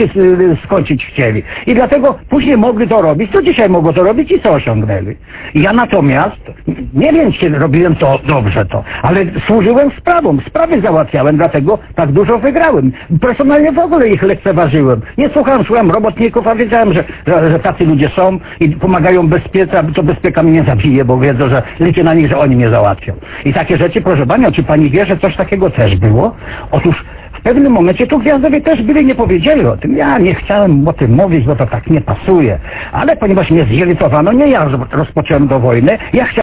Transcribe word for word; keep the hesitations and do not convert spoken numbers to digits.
życie skończyć chcieli. I dlatego później mogli to robić, to dzisiaj mogą to robić i co osiągnęli. Ja natomiast, nie wiem, czy robiłem to dobrze to, ale służyłem sprawom, sprawy załatwiałem, dlatego tak dużo wygrałem. Personalnie w ogóle ich lekceważyłem. Nie słuchałem, słuchałem robotników, a wiedziałem, że, że, że tacy ludzie są i pomagają bezpiece, aby to bezpieka mnie nie zabije, bo wiedzą, że liczę na nich, że oni mnie załatwią. I takie rzeczy, proszę Panią, czy Pani wie, że coś takiego też było? Otóż w pewnym momencie tu gwiazdowie też byli, nie powiedzieli o tym. Ja nie chciałem o tym mówić, bo to tak nie pasuje. Ale ponieważ mnie zirytowano, nie ja rozpocząłem do wojny, ja chciałem